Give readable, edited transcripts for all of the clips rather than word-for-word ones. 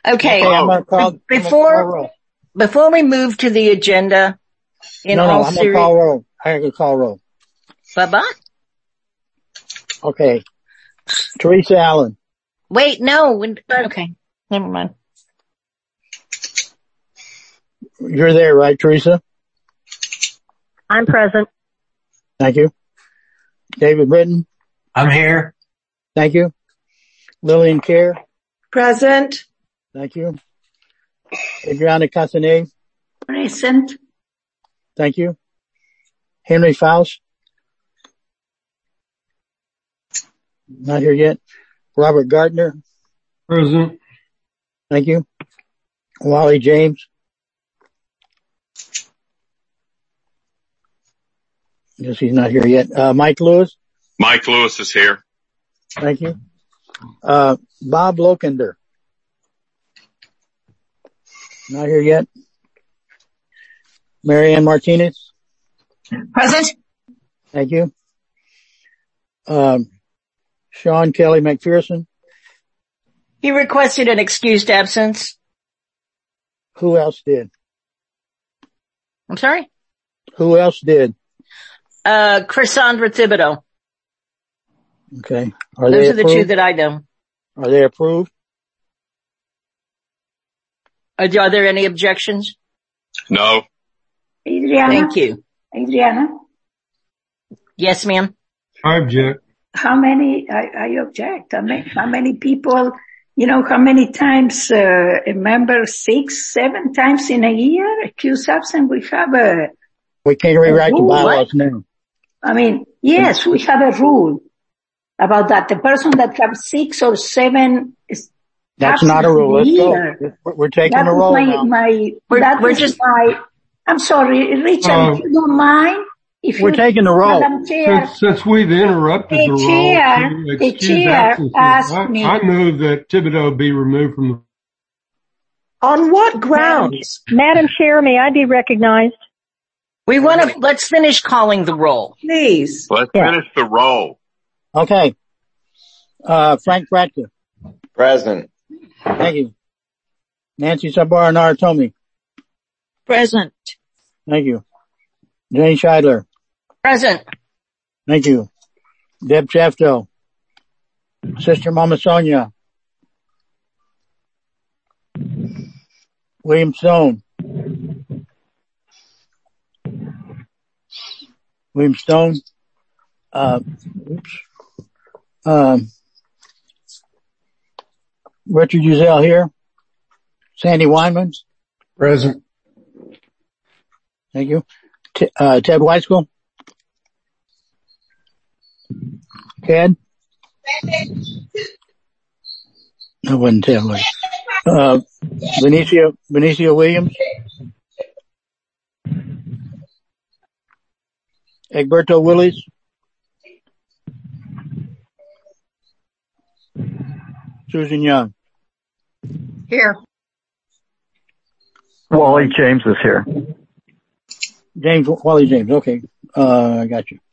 Okay. I'm gonna call Before we move to the agenda, I'm gonna call roll. I can call roll. Bye-bye. Okay. Teresa Allen. Wait, no. Okay. Never mind. You're there, right, Teresa? I'm present. Thank you. David Britton. I'm here. Thank you. Lillian Kerr. Present. Thank you. Adriana Castanet. Present. Thank you. Henry Faust. Not here yet. Robert Gardner. Present. Thank you. Wally James. Guess he's not here yet. Mike Lewis. Mike Lewis is here. Thank you. Bob Lokender. Not here yet. Marianne Martinez. Present. Thank you. Sean Kelly McPherson. He requested an excused absence. Who else did? I'm sorry? Who else did? Chrisandra Thibodeau. Okay. Those are the two that I know. Are they approved? Are there any objections? No. Adriana. Thank you. Adriana. Yes, ma'am. I object. How many, I object. How many people, how many times, a member 6, 7 times in a year accused absent? We have we can't rewrite the bylaws now. Yes, we have a rule about that. The person that have 6 or 7 is that's not a rule. Let's go. We're taking a roll now. I'm sorry, Richard, if you don't mind. We're taking the roll. Since we've interrupted the roll, the chair asked me. I move that Thibodeau be removed from the. On what grounds? Madam Chair, may I be recognized? Let's finish calling the roll. Please. Let's finish the roll. Okay. Frank Bradker. Present. Thank you. Nancy Sabar Naratomi. Present. Thank you. Jane Scheidler. Present. Thank you. Deb Shafto. Sister Mama Sonia. William Stone. William Stone. Richard Uzel here. Sandy Weinman. Present. Thank you. Ted Weiskel. Ted? I wouldn't tell her. Benicia Williams. Egberto Willis. Susan Young. Here. Wally James is here. Wally James. Okay. I got you.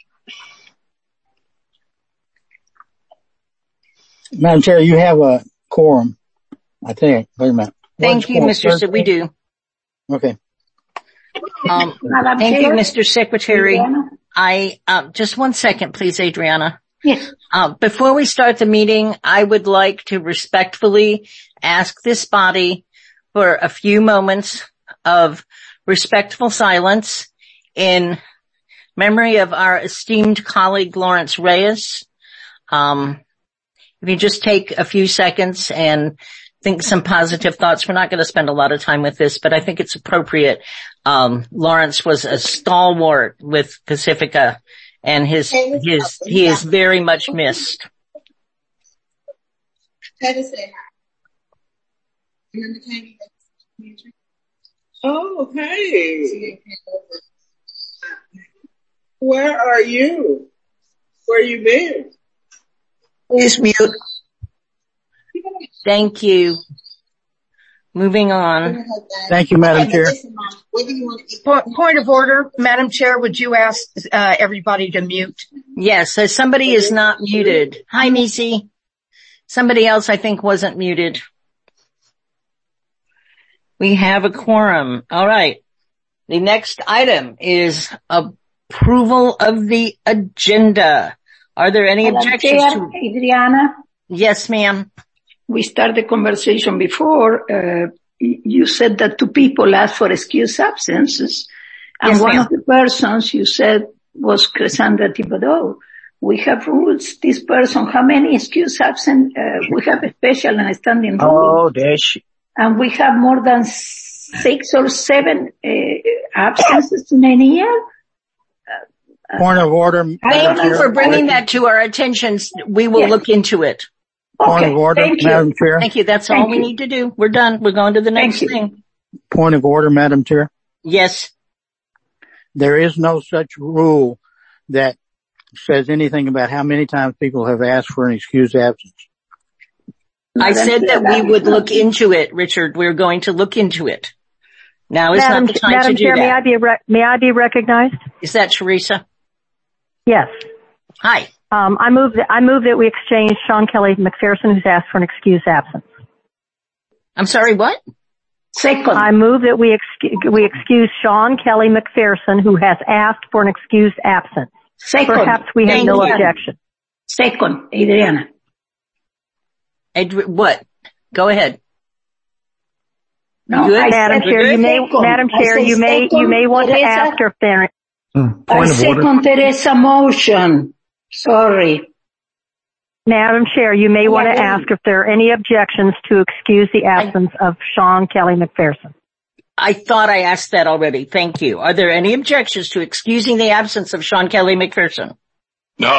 Madam Chair, you have a quorum, I think. Wait a minute. Thank you, Mr. We do. Okay. Thank you, Mr. Secretary. Just 1 second, please, Adriana. Yes. Before we start the meeting, I would like to respectfully ask this body for a few moments of respectful silence in memory of our esteemed colleague, Lawrence Reyes. If you just take a few seconds and think some positive thoughts. We're not going to spend a lot of time with this, but I think it's appropriate. Lawrence was a stalwart with Pacifica, and he is very much missed. Oh, hey. Where are you? Where you been? Please mute. Thank you. Moving on. Thank you, Madam Chair. Point of order, Madam Chair, would you ask everybody to mute? Yes, so somebody is not muted. Hi, Nisi. Somebody else I think wasn't muted. We have a quorum. All right. The next item is approval of the agenda. Are there any objections to it? Adriana? Yes, ma'am. We started the conversation before. You said that 2 people asked for excused absences, and yes, one ma'am. of the persons you said was Cassandra Thibodeau. We have rules. This person, how many excused absent? We have a special and a standing rule. Oh, there she. And we have more than 6 or 7 absences in a year. Point of order. Thank you for bringing that to our attention. We will look into it. Point of order, Madam Chair. Thank you. That's all we need to do. We're done. We're going to the next thing. Point of order, Madam Chair. Yes. There is no such rule that says anything about how many times people have asked for an excused absence. I said that we would look into it, Richard. We're going to look into it. Now is not the time to do Chair, that. may I be recognized? Is that Teresa? Yes. Hi. I move that we exchange Sean Kelly McPherson, who's asked for an excused absence. I'm sorry, what? Second. I move that we excuse Sean Kelly McPherson, who has asked for an excused absence. Second. Perhaps we have no objection. Second, Adriana. What? Go ahead. No, Madam Chair, you may want to ask her if there. I second Teresa motion. Sorry. Madam Chair, you may want to ask if there are any objections to excuse the absence of Sean Kelly McPherson. I thought I asked that already. Thank you. Are there any objections to excusing the absence of Sean Kelly McPherson? No.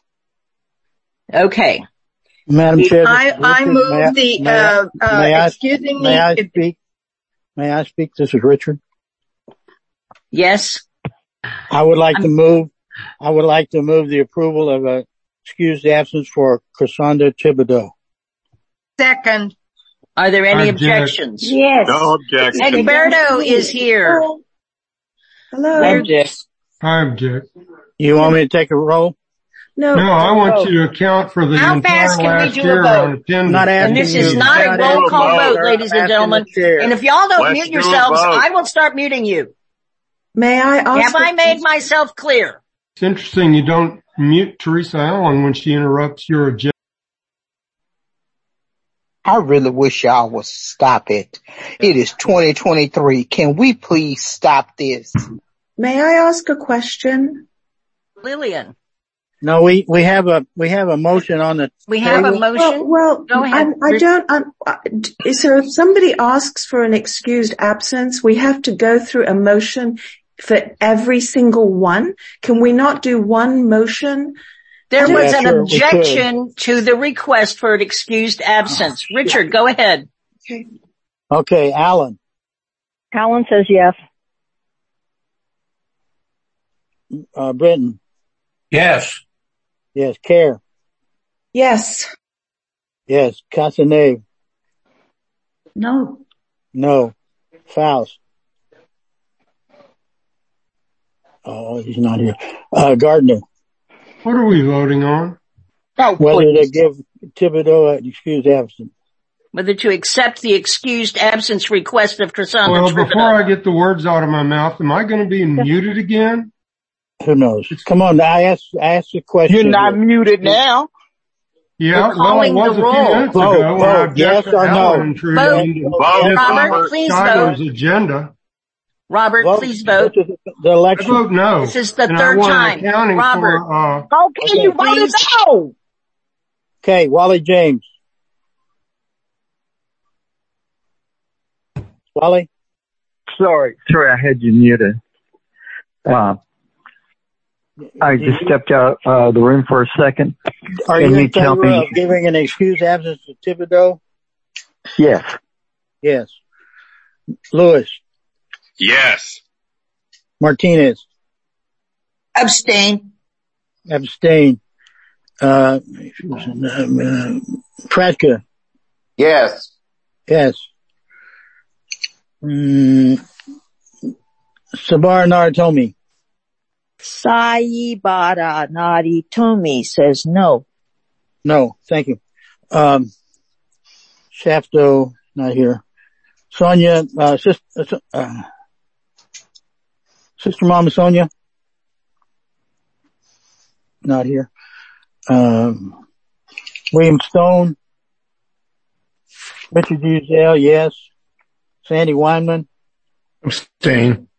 Okay. Madam Chair, I move excusing May I speak? May I speak? This is Richard. Yes. I would like to move the approval of a excused absence for Cassandra Thibodeau. Second. Are there any objections? Yes. No objections. Egberto is here. Hello. I object. You want me to take a roll? No, I want you to account for the entire last year on attendance. Not asking And this is not a roll call vote, ladies and gentlemen. And if y'all don't mute yourselves, I will start muting you. May I ask? Have I made myself clear? It's interesting you don't mute Teresa Allen when she interrupts your agenda. I really wish y'all would stop it. It is 2023. Can we please stop this? May I ask a question? Lillian. No, we have a motion on the We have a motion. Well, go ahead. So if somebody asks for an excused absence, we have to go through a motion for every single one. Can we not do one motion? There was an objection to the request for an excused absence. Richard, go ahead. Okay, Alan. Alan says yes. Britton. Yes. Yes. Kerr. Yes. Yes. Casanave. No. No. Faust. Oh, he's not here. Gardner. What are we voting on? Whether to give Thibodeau an excused absence. Whether to accept the excused absence request of Cassandra. Well, before I get the words out of my mouth, am I going to be muted again? Who knows? Come on, I asked the question. You're not muted now. Yeah, well, it was a few minutes ago when I objected to Alan intruding Robert, please vote. Agenda. Robert, please vote. The election. I vote no. This is the third time. Robert. Okay, you voted no. Okay, Wally James. Wally? Sorry, I had you muted. I just stepped out the room for a second. Are you in favor of giving an excused absence to Thibodeau? Yes. Yes. Lewis? Yes. Martinez? Abstain. Pratka? Yes. Yes. Sabar Naratomi? Saibara Naritomi says no. No, thank you. Shafto, not here. Sonia, Sister Mama Sonia? Not here. William Stone? Richard Uzel, yes. Sandy Weinman? Abstain.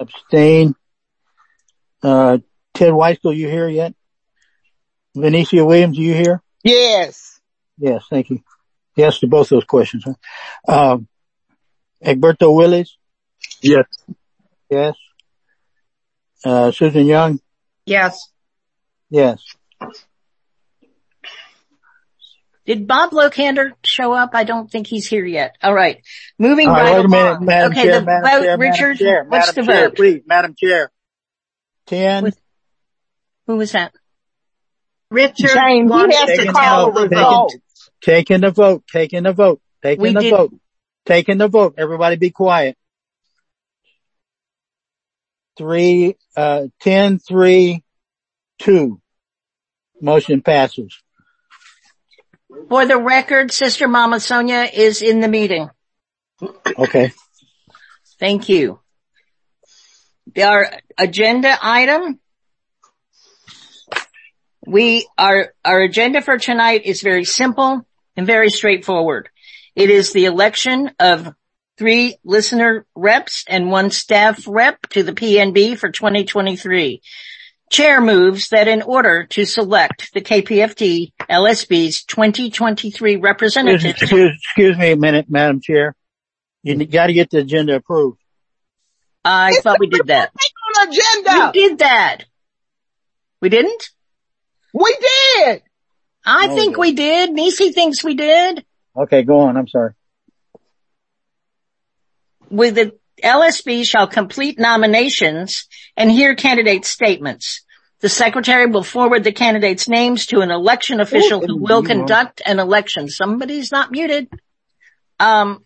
Ted Weiskel, you here yet? Vinicia Williams, are you here? Yes. Yes, thank you. Yes to both those questions. Huh? Egberto Willis? Yes. Yes. Susan Young? Yes. Yes. Did Bob Locander show up? I don't think he's here yet. All right. Moving right right wait a minute, along. Madam Okay, Chair, the Madam vote, Chair, Richard, Madam what's the Chair, vote? please, Madam Chair. 10. Who was that? Richard, James, he has to call the result. Taking the vote. Everybody be quiet. 10-3-2. Motion passes. For the record, Sister Mama Sonia is in the meeting. Okay. Thank you. Our agenda item. Our agenda for tonight is very simple and very straightforward. It is the election of 3 listener reps and 1 staff rep to the PNB for 2023. Chair moves that in order to select the KPFT LSB's 2023 representatives. Excuse me a minute, Madam Chair. You got to get the agenda approved. I thought we did that. On agenda. We did that. We didn't? We did. I think we did. Nisi thinks we did. Okay, go on. I'm sorry. With the LSB shall complete nominations and hear candidate statements. The secretary will forward the candidates' names to an election official who will conduct an election. Somebody's not muted. And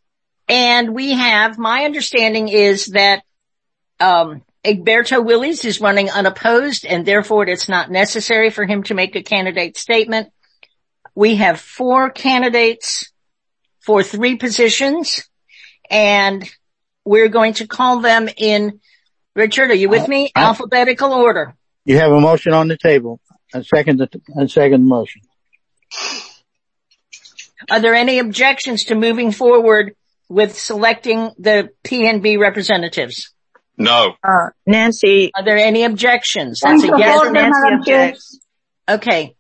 my understanding is that, Egberto Willis is running unopposed and therefore it's not necessary for him to make a candidate statement. We have 4 candidates for 3 positions and we're going to call them in, Richard, are you with me? Alphabetical order. You have a motion on the table. A second motion. Are there any objections to moving forward with selecting the PNB representatives? No. Nancy. Are there any objections? That's a yes. Nancy objects. Okay.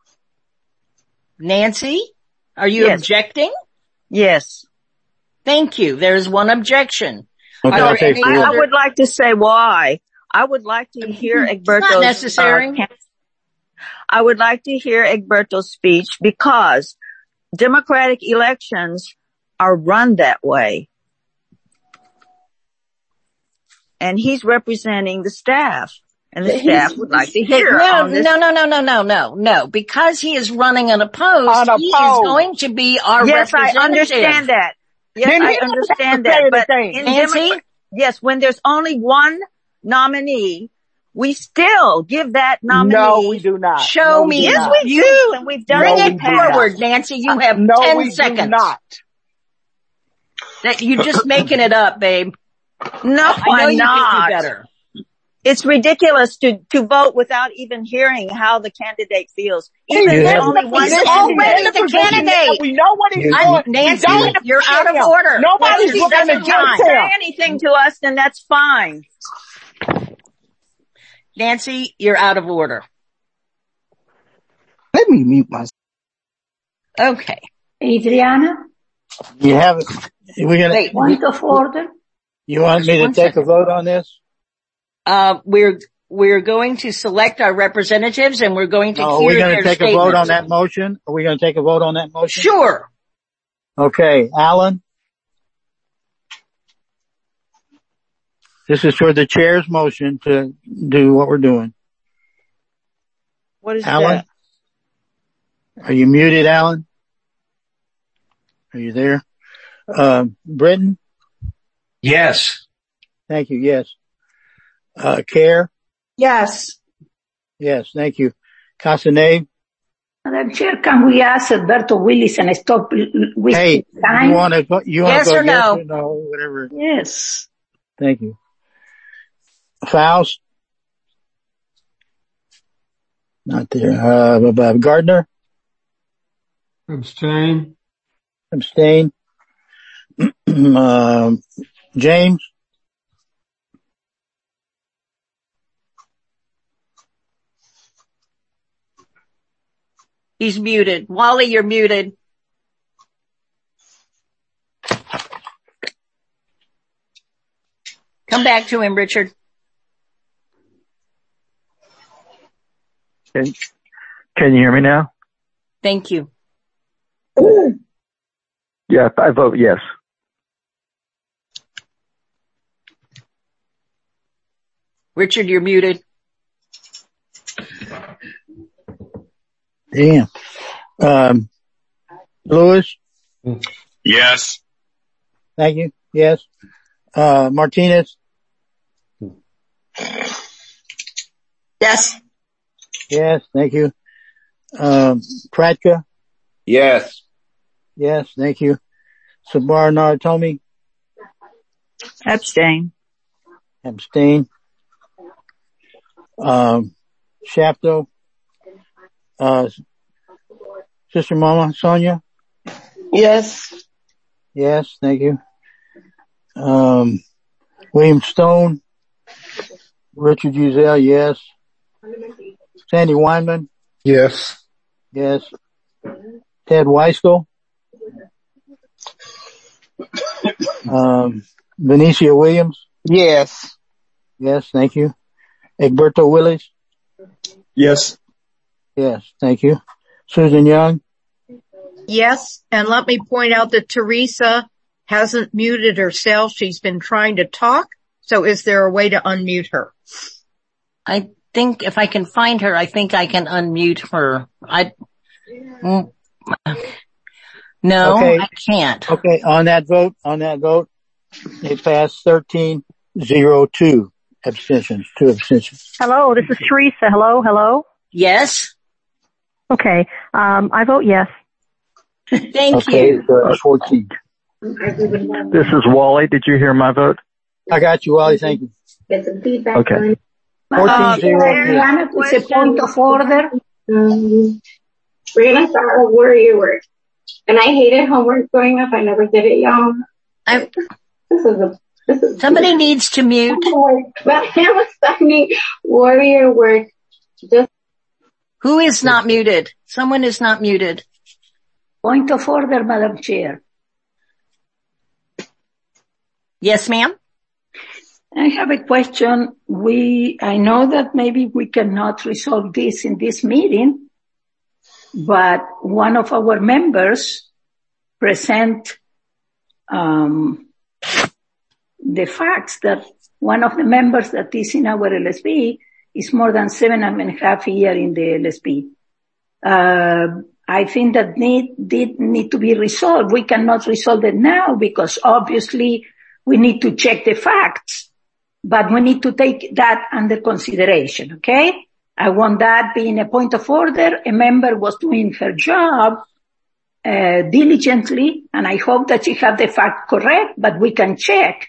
Nancy, are you objecting? Yes. Thank you. There is 1 objection. Okay, I would like to say why. I would like to hear Egberto's. Not necessary. I would like to hear Egberto's speech because democratic elections are run that way. And he's representing the staff. And the staff would like to hear No. Because he is running unopposed, he is going to be our representative. Yes, I understand that. Yes, I understand that. But yes, when there's only 1 nominee, we still give that nominee. No, we do not. Show me. Yes, we do. And we've done Bring it forward, Nancy. You have 10 seconds. Do not. That you're just making it up, babe. No, I'm not. You better. It's ridiculous to vote without even hearing how the candidate feels. Even if there's only one candidate. The candidate. We know what he's doing. Nancy, you're out of order. Nobody's going to say anything to us, then that's fine. Nancy, you're out of order. Let me mute myself. Okay. Adriana? You have it. We're gonna. Point of order? You want me to take a vote on this? We're going to select our representatives and we're going to hear their statements. Are we going to take a vote on that motion? Are we going to take a vote on that motion? Sure. Okay, Alan? This is for the chair's motion to do what we're doing. What is Alan? That? Are you muted, Alan? Are you there? Britton? Yes. Thank you, yes. Care? Yes. Yes, thank you. Castanet? Madam Chair, can we ask Alberto Willis and stop wasting time? You want to go yes or no? Yes or no, whatever. Yes. Thank you. Faust? Not there. Gardner? Abstain. James? He's muted. Wally, you're muted. Come back to him, Richard. Can you hear me now? Thank you. Yeah, I vote yes. Richard, you're muted. Damn. Lewis? Yes. Thank you. Yes. Martinez? Yes. Yes. Thank you. Pratka? Yes. Yes. Thank you. Sabar Naratomi? Abstain. Shafto? Sister Mama Sonia? Yes. Yes. Thank you. William Stone? Richard Uzel? Yes. Sandy Weinman? Yes. Yes. Ted Weiskel? Benicia Williams? Yes. Yes, thank you. Egberto Willis? Yes. Yes, thank you. Susan Young? Yes, and let me point out that Teresa hasn't muted herself. She's been trying to talk. So is there a way to unmute her? I think if I can find her, I think I can unmute her. No, okay. I can't. Okay, on that vote, it passed 13-0-2 abstentions, 2 abstentions. Hello, this is Teresa. Hello? Yes. Okay, I vote yes. Thank you. Okay, 14. This is Wally. Did you hear my vote? I got you, Wally. Thank you. Get some feedback. Okay. 14-0. It's a point of order. We're gonna start with warrior work. And I hated homework growing up. I never did it, y'all. Somebody needs to mute. But I am assigning warrior work. Who is not muted? Someone is not muted. Point of order, Madam Chair. Yes, ma'am. I have a question. I know that maybe we cannot resolve this in this meeting, but one of our members present the facts that one of the members that is in our LSB is more than 7.5 years in the LSB. I think that did need to be resolved. We cannot resolve it now because obviously we need to check the facts, but we need to take that under consideration, okay? I want that being a point of order. A member was doing her job diligently, and I hope that she had the fact correct, but we can check.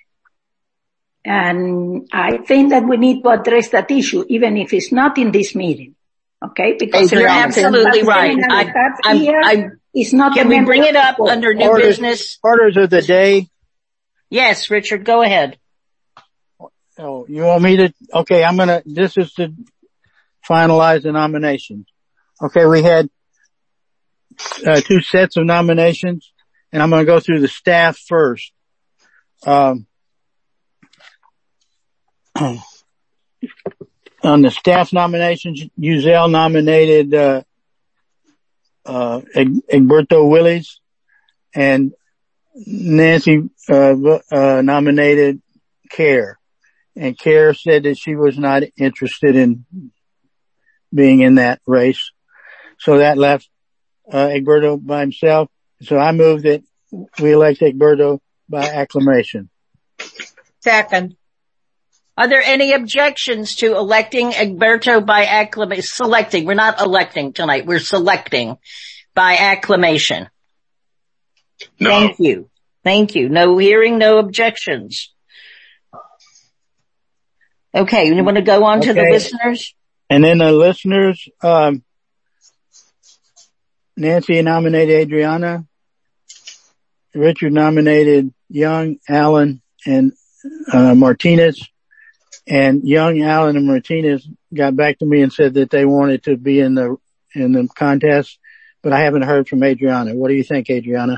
And I think that we need to address that issue, even if it's not in this meeting, okay? Because you're absolutely right. Can we bring it up under new business? Orders of the day. Yes, Richard, go ahead. Oh, you want me to? Okay, this is to finalize the nominations. Okay, we had 2 sets of nominations, and I'm going to go through the staff first. On the staff nominations, Uzel nominated Egberto Willis, and Nancy nominated Kerr. And Kerr said that she was not interested in being in that race. So that left Egberto by himself. So I move that we elect Egberto by acclamation. Second. Are there any objections to electing Egberto by acclamation? Selecting. We're not electing tonight. We're selecting by acclamation. No. Thank you. Thank you. No hearing, no objections. Okay. You want to go on to the listeners? And then the listeners, Nancy nominated Adriana. Richard nominated Young, Allen, and Martinez. And Young, Allen, and Martinez got back to me and said that they wanted to be in the contest, but I haven't heard from Adriana. What do you think, Adriana?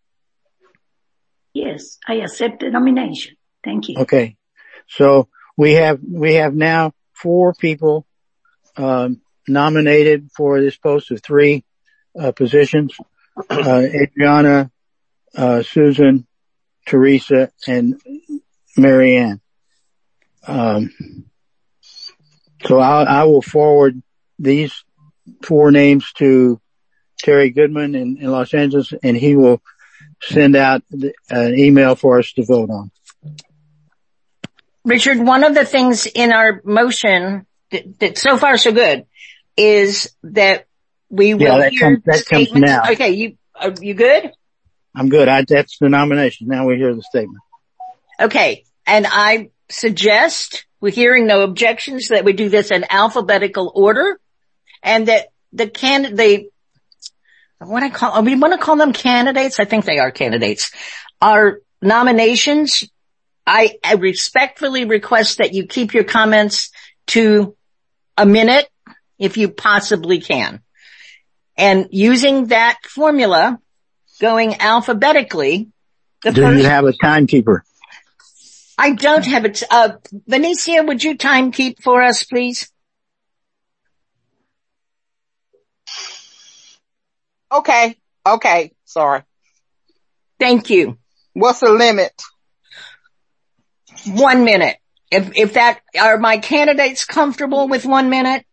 Yes, I accept the nomination. Thank you. Okay. So we have now 4 people, nominated for this post of 3, positions. Adriana, Susan, Teresa, and Marianne. So I will forward these 4 names to Terry Goodman in Los Angeles, and he will send out an email for us to vote on. Richard, one of the things in our motion that so far so good is that we will hear that comes now. Okay, are you good? I'm good. That's the nomination. Now we hear the statement. Okay, and I suggest, we're hearing no objections, that we do this in alphabetical order, and that we want to call them candidates. I think they are candidates. Our nominations, I respectfully request that you keep your comments to a minute if you possibly can. And using that formula, going alphabetically, do you have a timekeeper? I don't have it. Benicia, would you timekeep for us, please? Okay. Sorry. Thank you. What's the limit? 1 minute. Are my candidates comfortable with 1 minute?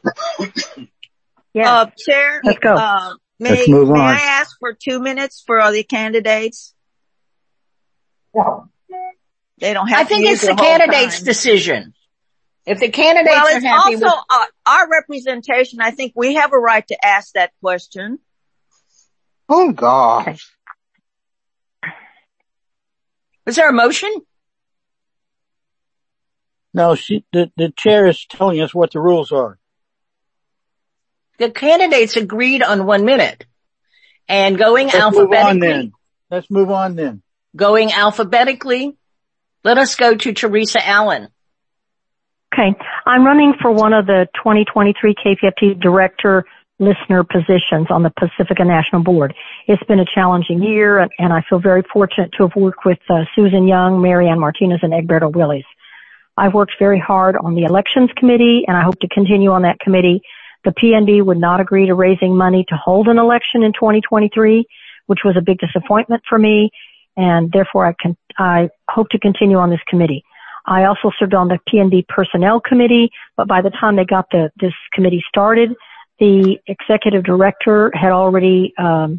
Yeah. Chair, let's go. Let's move on. May I ask for 2 minutes for the candidates? No. They don't have I think it's the candidate's decision. If the candidates are happy with our representation, I think we have a right to ask that question. Oh gosh. Was there a motion? No, the chair is telling us what the rules are. The candidates agreed on 1 minute. And going alphabetically. Let's move on then. Going alphabetically, let us go to Teresa Allen. Okay. I'm running for one of the 2023 KPFT director listener positions on the Pacifica National Board. It's been a challenging year, and I feel very fortunate to have worked with Susan Young, Marianne Martinez, and Egberto Willies. I've worked very hard on the elections committee, and I hope to continue on that committee. The PNB would not agree to raising money to hold an election in 2023, which was a big disappointment for me, and therefore I hope to continue on this committee. I also served on the PNB Personnel Committee, but by the time they got this committee started, the executive director had already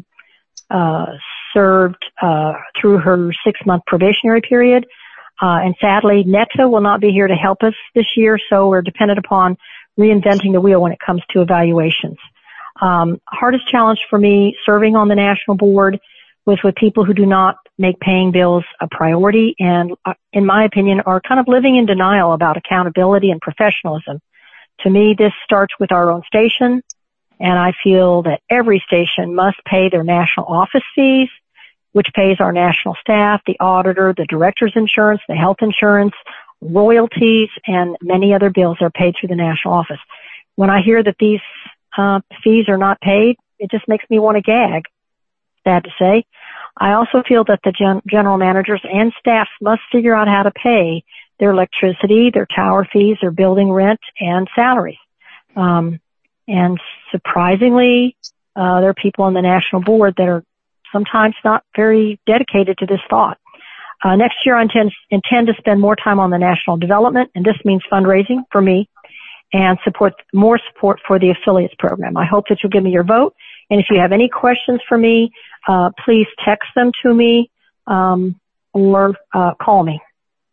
served through her 6-month probationary period. And sadly, Netta will not be here to help us this year, so we're dependent upon reinventing the wheel when it comes to evaluations. Hardest challenge for me serving on the national board was with people who do not make paying bills a priority and, in my opinion, are kind of living in denial about accountability and professionalism. To me, this starts with our own station, and I feel that every station must pay their national office fees, which pays our national staff, the auditor, the director's insurance, the health insurance, royalties, and many other bills are paid through the national office. When I hear that these fees are not paid, it just makes me want to gag, sad to say. I also feel that the general managers and staffs must figure out how to pay their electricity, their tower fees, their building rent, and salaries. And surprisingly, there are people on the national board that are sometimes not very dedicated to this thought. Next year, I intend to spend more time on the national development, and this means fundraising for me and more support for the affiliates program. I hope that you'll give me your vote. And if you have any questions for me, please text them to me or call me.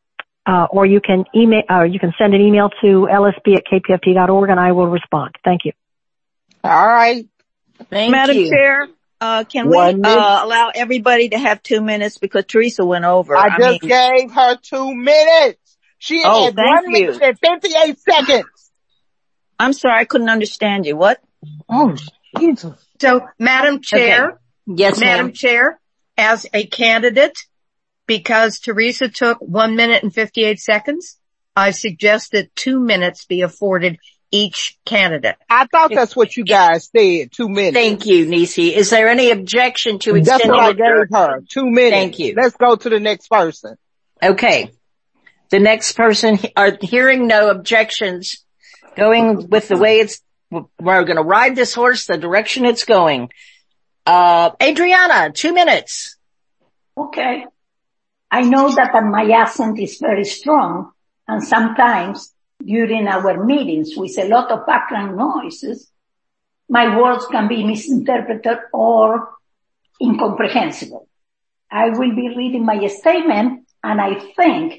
or you can email, you can send an email to lsb@kpft.org and I will respond. Thank you. All right. Thank Madam you. Chair, can we allow everybody to have 2 minutes because Teresa went over? I just gave her 2 minutes. She had 1 minute and 58 seconds. I'm sorry, I couldn't understand you. What? Oh, Jesus. So, Madam Chair. Okay. Yes, Madam Chair, as a candidate, because Teresa took 1 minute and 58 seconds, I suggest that 2 minutes be afforded each candidate. I thought that's what you guys said, 2 minutes. Thank you, Nisi. Is there any objection to extending? That's what I gave her, 2 minutes. Thank you. Let's go to the next person. Okay. The next person, hearing no objections, going with the way we're going to ride this horse the direction it's going. Adriana, 2 minutes. Okay. I know that my accent is very strong, and sometimes during our meetings with a lot of background noises, my words can be misinterpreted or incomprehensible. I will be reading my statement, and I think,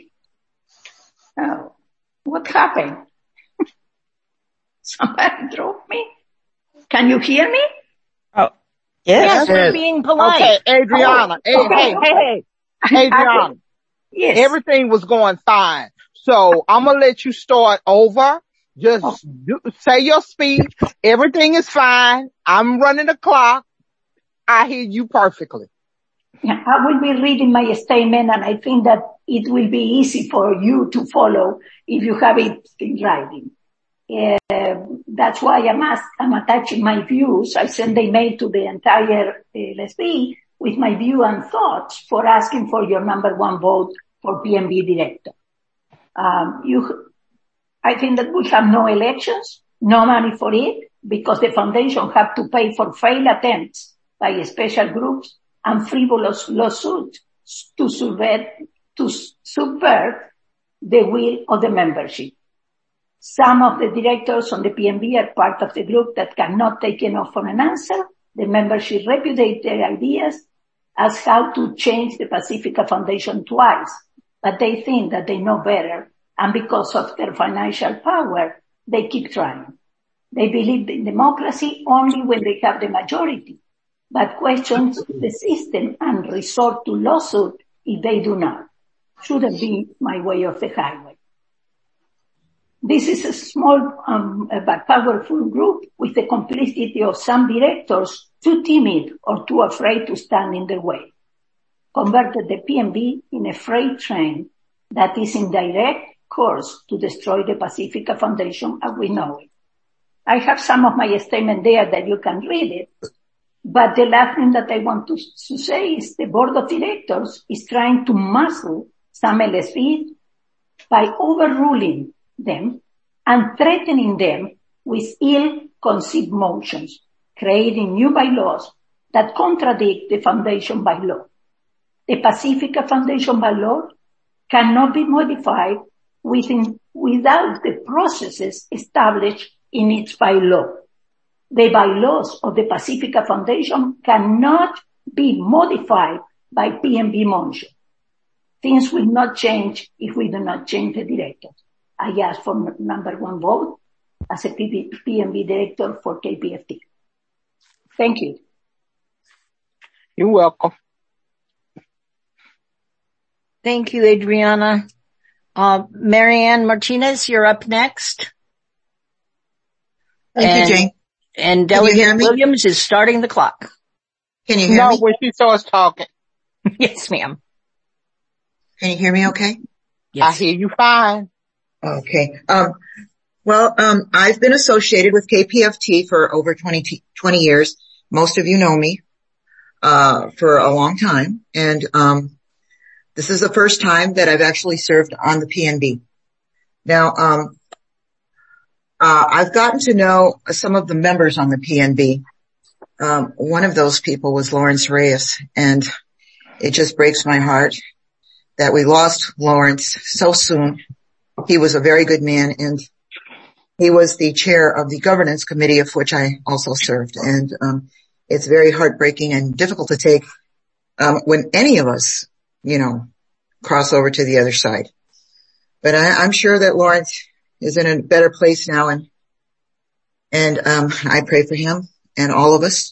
what happened? Somebody dropped me? Can you hear me? Oh, yes. We're being polite. Okay, Adriana. Hey, Adriana. Yes. Everything was going fine. So I'm going to let you start over. Just say your speech. Everything is fine. I'm running the clock. I hear you perfectly. Yeah, I will be reading my statement, and I think that it will be easy for you to follow if you have it in writing. That's why I'm attaching my views. I sent the email to the entire LSB with my view and thoughts for asking for your number 1 vote for PMB director. I think that we have no elections, no money for it, because the foundation have to pay for failed attempts by special groups and frivolous lawsuits to subvert the will of the membership. Some of the directors on the PMB are part of the group that cannot take enough for an answer. The membership repudiate their ideas as how to change the Pacifica Foundation twice, but they think that they know better, and because of their financial power, they keep trying. They believe in democracy only when they have the majority, but question the system and resort to lawsuit if they do not. Shouldn't be my way of the highway. This is a small but powerful group with the complicity of some directors too timid or too afraid to stand in their way. Converted the PMB in a freight train that is in direct course to destroy the Pacifica Foundation as we know it. I have some of my statement there that you can read it, but the last thing that I want to say is the board of directors is trying to muzzle some LSP by overruling them and threatening them with ill-conceived motions, creating new bylaws that contradict the foundation bylaw. The Pacifica Foundation bylaw cannot be modified without the processes established in its bylaw. The bylaws of the Pacifica Foundation cannot be modified by PMB motion. Things will not change if we do not change the director. I ask for number 1 vote as a PMB director for KPFT. Thank you. You're welcome. Thank you, Adriana. Marianne Martinez, you're up next. Thank you, Jane. And Delegate Williams is starting the clock. Can you hear me? No, when she starts talking. Yes, ma'am. Can you hear me okay? Yes. I hear you fine. Okay. I've been associated with KPFT for over 20 years. Most of you know me, for a long time. And, this is the first time that I've actually served on the PNB. Now, I've gotten to know some of the members on the PNB. One of those people was Lawrence Reyes, and it just breaks my heart that we lost Lawrence so soon. He was a very good man, and he was the chair of the governance committee of which I also served. And it's very heartbreaking and difficult to take when any of us, cross over to the other side. but I'm sure that Lawrence is in a better place now, and I pray for him and all of us.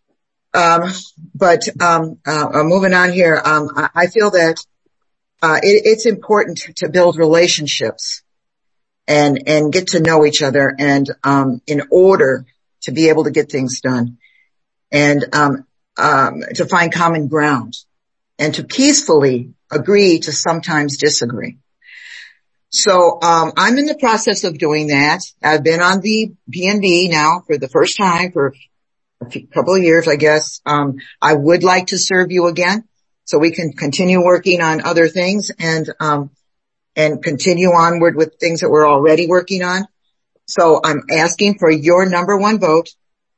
But moving on here, I feel that it's important to build relationships and get to know each other, and in order to be able to get things done, and to find common ground, and to peacefully agree to sometimes disagree. So I'm in the process of doing that. I've been on the PNB now for the first time for a couple of years, I guess. I would like to serve you again so we can continue working on other things and continue onward with things that we're already working on. So I'm asking for your number one vote.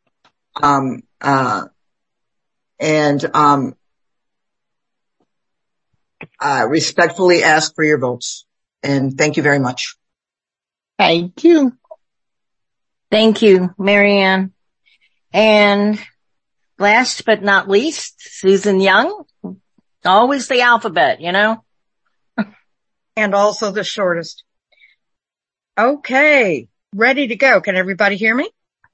Respectfully ask for your votes. And thank you very much. Thank you. Thank you, Marianne. And last but not least, Susan Young. Always the alphabet, you know? And also the shortest. Okay. Ready to go. Can everybody hear me?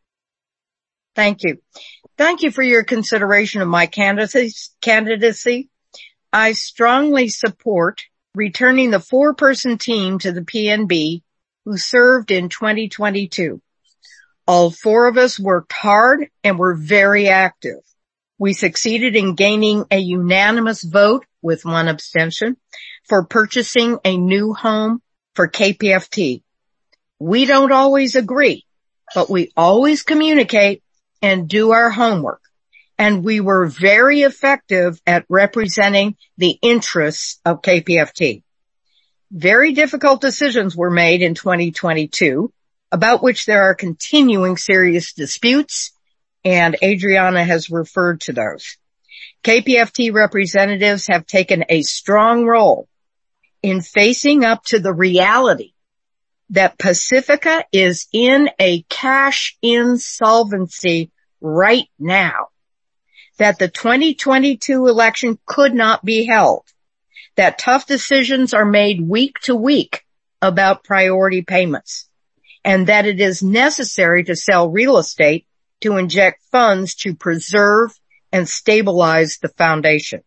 Thank you. Thank you for your consideration of my candidacy. I strongly support returning the 4-person team to the PNB who served in 2022. All 4 of us worked hard and were very active. We succeeded in gaining a unanimous vote with 1 abstention for purchasing a new home for KPFT. We don't always agree, but we always communicate and do our homework. And we were very effective at representing the interests of KPFT. Very difficult decisions were made in 2022, about which there are continuing serious disputes, and Adriana has referred to those. KPFT representatives have taken a strong role in facing up to the reality that Pacifica is in a cash insolvency right now, that the 2022 election could not be held, that tough decisions are made week to week about priority payments, and that it is necessary to sell real estate to inject funds to preserve and stabilize the foundation.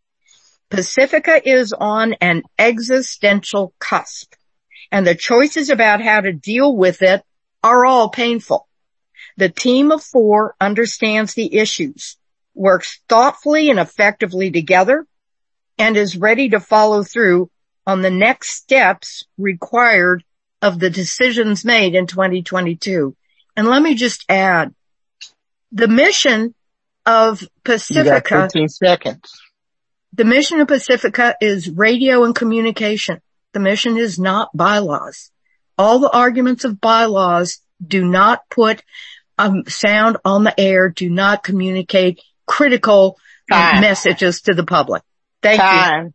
Pacifica is on an existential cusp, and the choices about how to deal with it are all painful. The team of 4 understands the issues, works thoughtfully and effectively together, and is ready to follow through on the next steps required of the decisions made in 2022. And let me just add, the mission of Pacifica, you got 15 seconds. The mission of Pacifica is radio and communication. The mission is not bylaws. All the arguments of bylaws do not put sound on the air, do not communicate critical messages to the public. Thank you.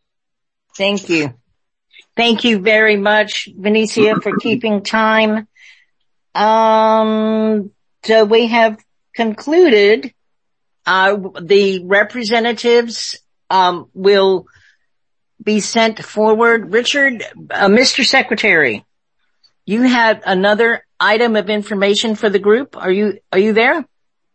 Thank you. Thank you very much, Venetia, for keeping time. So we have concluded, the representatives, will be sent forward. Richard, Mr. Secretary, you had another item of information for the group. Are you there?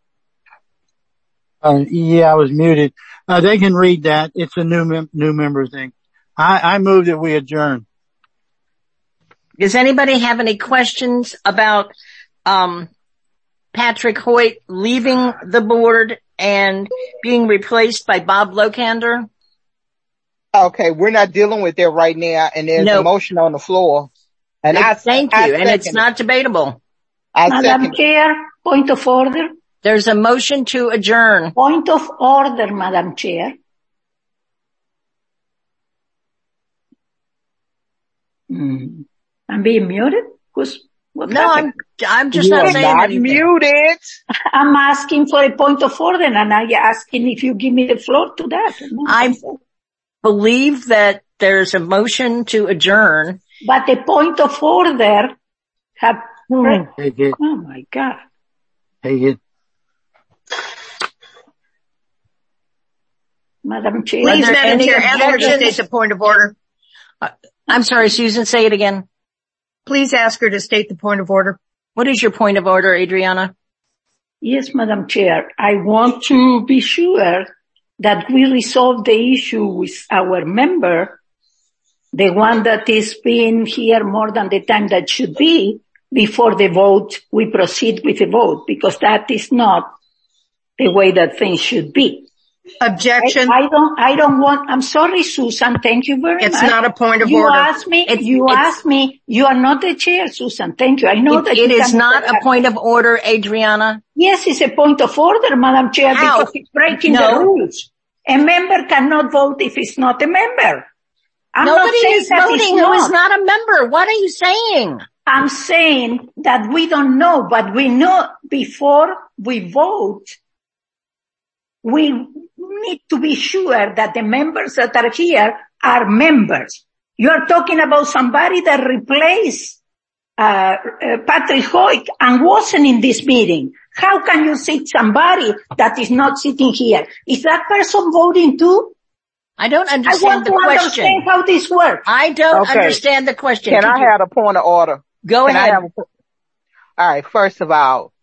Yeah, I was muted. They can read that. It's a new member thing. I move that we adjourn. Does anybody have any questions about, Patrick Hoyt leaving the board and being replaced by Bob Locander? Okay, we're not dealing with that right now, and there's a motion on the floor. And thank you, and it's not debatable. Madam Chair, point of order. There's a motion to adjourn. Point of order, Madam Chair. I'm being muted? I'm just not saying anything. Muted. I'm asking for a point of order, and I'm asking if you give me the floor to that. I believe that there's a motion to adjourn. But the point of order oh my God. Hey, Madam Chair. Please, Madam Chair, ask her to state the point of order. I'm sorry, Susan, say it again. Please ask her to state the point of order. What is your point of order, Adriana? Yes, Madam Chair. I want to be sure that we resolve the issue with our member, the one that is being here more than the time that should be, before the vote, we proceed with the vote, because that is not the way that things should be. Objection. I don't want, I'm sorry, Susan. Thank you very much. It's not a point of order. You asked me, you are not the chair, Susan. Thank you. I know that it is not a point of order, Adriana. Yes, it's a point of order, Madam Chair, because it's breaking the rules. A member cannot vote if it's not a member. Nobody is voting who is not a member. What are you saying? I'm saying that we don't know, but we know before we vote, we need to be sure that the members that are here are members. You are talking about somebody that replaced Patrick Hoyt and wasn't in this meeting. How can you sit somebody that is not sitting here? Is that person voting too? I don't understand the question. I want to understand how this works. I don't understand the question. Can I have a point of order? Go ahead. All right. First of all,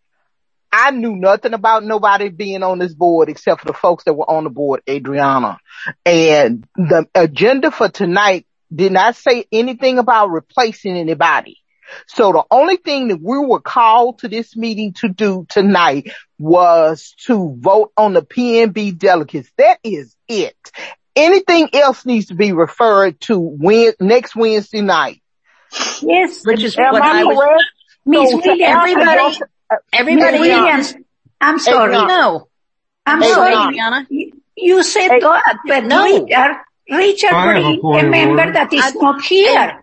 I knew nothing about nobody being on this board except for the folks that were on the board, Adriana. And the agenda for tonight did not say anything about replacing anybody. So the only thing that we were called to this meeting to do tonight was to vote on the PNB delegates. That is it. Anything else needs to be referred to next Wednesday night. Yes, which is what I was. Miss Williams, everybody Williams, I'm sorry. No. I'm sorry, Adriana. You said that, but no. Richard Green, a member that is not here.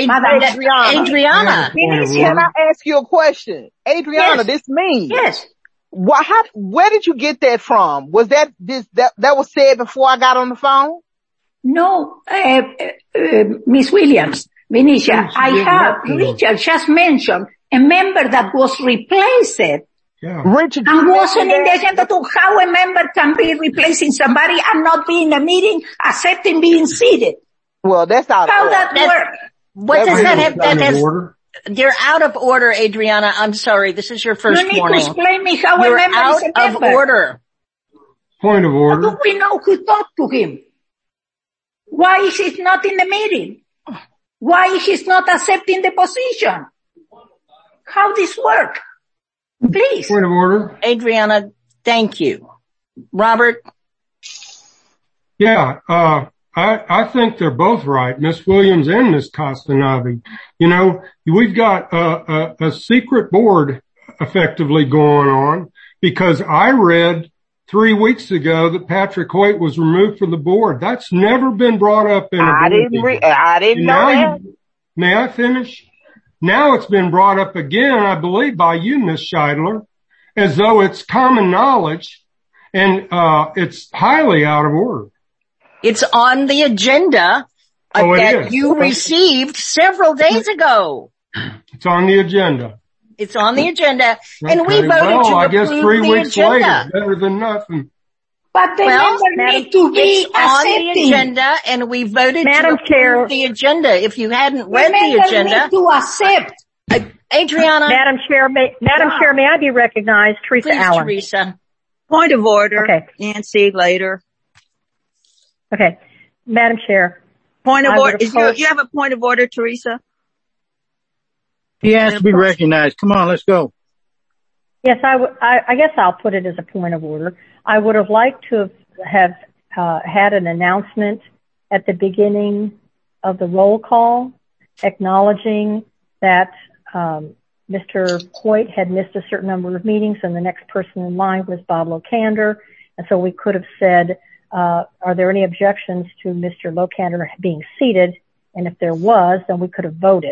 Adriana. Can I ask you a question? Adriana, this means. Yes. Where did you get that from? Was that was said before I got on the phone? No, Miss Williams, Vinicia, I have, Richard just mentioned a member that was replaced. Yeah. Richard, and wasn't in the agenda to how a member can be replacing somebody and not be in a meeting, accepting being seated. Well, that's out of order. How that work? What does that have? You're out of order, Adriana. I'm sorry. This is your first warning. You need to explain me how You're a member out is a member. of order. Point of order. How do we know who talked to him? Why is he not in the meeting? Why is he not accepting the position? How this work? Please. Point of order. Adriana, thank you. Robert? Yeah, I think they're both right, Miss Williams and Miss Costanavi. You know, we've got a secret board effectively going on because I read 3 weeks ago that Patrick Hoyt was removed from the board. That's never been brought up in a board. I didn't know that. May I finish? Now it's been brought up again, I believe, by you, Miss Scheidler, as though it's common knowledge and it's highly out of order. It's on the agenda that you received several days ago. It's on the agenda. It's on the agenda, and we voted to approve the agenda. I guess 3 weeks later, better than nothing. But the member need to be on the agenda, and we voted to approve the agenda. If you hadn't read the agenda, need to accept. Adriana. Madam Chair, may I be recognized? Teresa Allen. Teresa. Point of order. Okay. Nancy, later. Okay. Madam Chair. Point of order. You have a point of order, Teresa? He has to be recognized. Come on, let's go. Yes, I guess I'll put it as a point of order. I would have liked to have had an announcement at the beginning of the roll call acknowledging that Mr. Hoyt had missed a certain number of meetings and the next person in line was Bob Locander. And so we could have said, are there any objections to Mr. Locander being seated? And if there was, then we could have voted.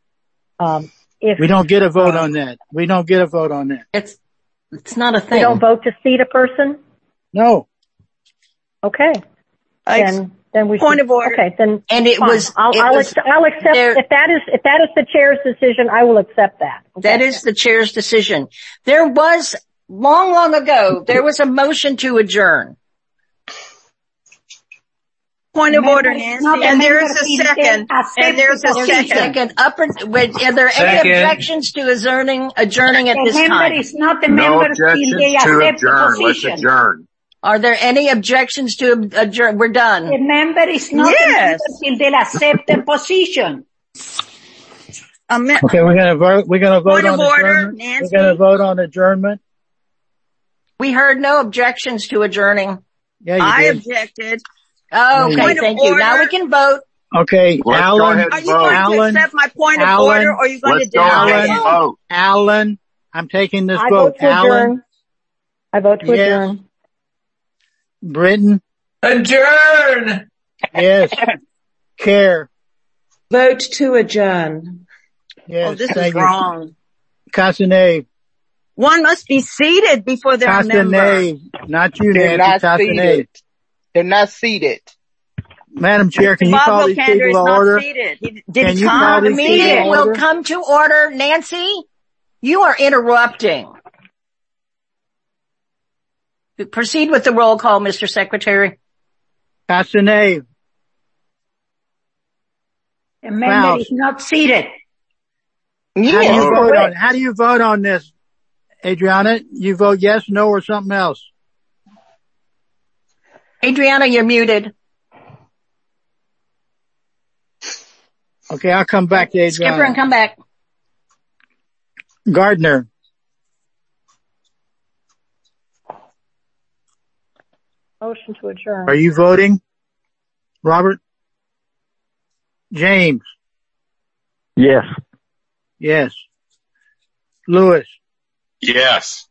We don't get a vote on that. We don't get a vote on that. It's not a thing. We don't vote to seat a person? No. Okay. Then we point of order. Okay, then and it fine. was. I'll accept if that is the chair's decision. I will accept that. Okay. That is the chair's decision. There was long ago. There was a motion to adjourn. Point of order, Nancy. And there's a second. And there's a second. Are there any objections to adjourning at this time? Is not a member no objections to adjourn. Let's adjourn. Are there any objections to adjourn? We're done. The member is not a member till they accept the position. Okay, we're gonna vote. We're gonna vote on adjournment. Nancy. We're gonna vote on adjournment. We heard no objections to adjourning. Yeah, you I did. objected. Oh, okay, thank you. Now we can vote. Okay, Let's Alan. go ahead and Are you going Alan, to accept my point of Alan, order, or are you going Let's to go ahead deny and it? vote. Alan, I'm taking this I vote. vote to Alan, adjourn. I vote to adjourn. Britton, Adjourn. yes. Care, Vote to adjourn. yes. Oh, this thank is you. wrong. Castanet, One must be seated before they're a member. Castanet, not you, They're Nancy. not Castanet. seated. They're not seated. Madam Chair, can you Bob call these Locander people is to not order? seated. Did Can he you come? call The these people meeting to will order? come to order. Nancy, you are interrupting. Proceed with the roll call, Mr. Secretary. Castanet, The member is not seated. how do you vote on this, Adriana? You vote yes, no, or something else? Adriana, you're muted. Okay, I'll come back to Adriana. Skipper and come back. Gardner, Motion to adjourn. are you voting? Robert? James? Yes. Yes. Lewis? Yes.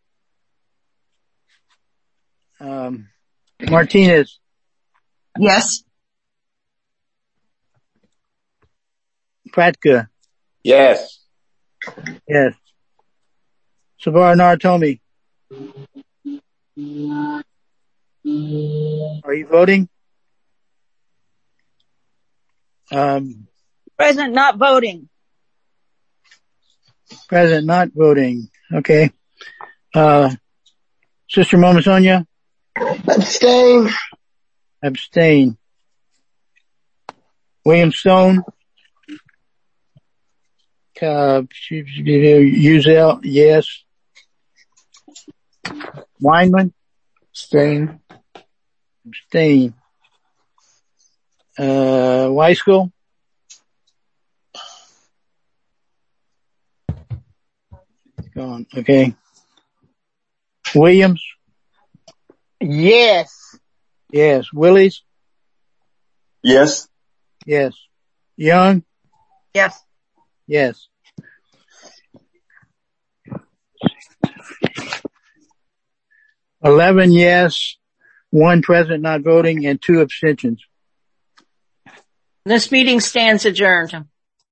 Martinez? Yes. Pratka? Yes. Yes. Sabara Naratomi? Are you voting? President not voting. President not voting. Okay. Sister Mama Sonia? Abstain. Abstain. William Stone? Uzel, yes. Weinman? Abstain. Abstain. Weiskell? Gone. Okay. Williams? Yes. Yes. Willies? Yes. Yes. Young? Yes. Yes. $11 yes, 1 present not voting, and 2 abstentions. This meeting stands adjourned.